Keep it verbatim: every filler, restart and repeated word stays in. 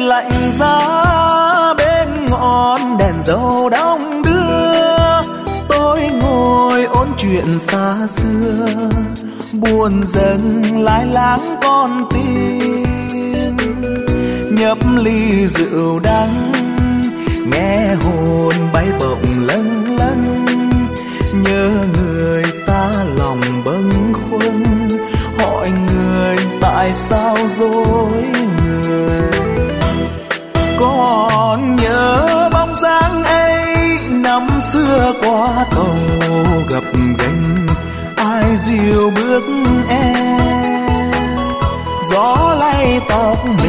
lạnh giá bên ngọn đèn dầu đong đưa, tôi ngồi ôn chuyện xa xưa, buồn dần lai láng con tim. Nhấp ly rượu đắng, nghe hồn bay bổng lâng lâng, nhớ người ta lòng bâng khuâng, hỏi người tại sao dối người. Còn nhớ bóng dáng ấy năm xưa qua cầu gập ghềnh, ai dìu bước em, gió lay tóc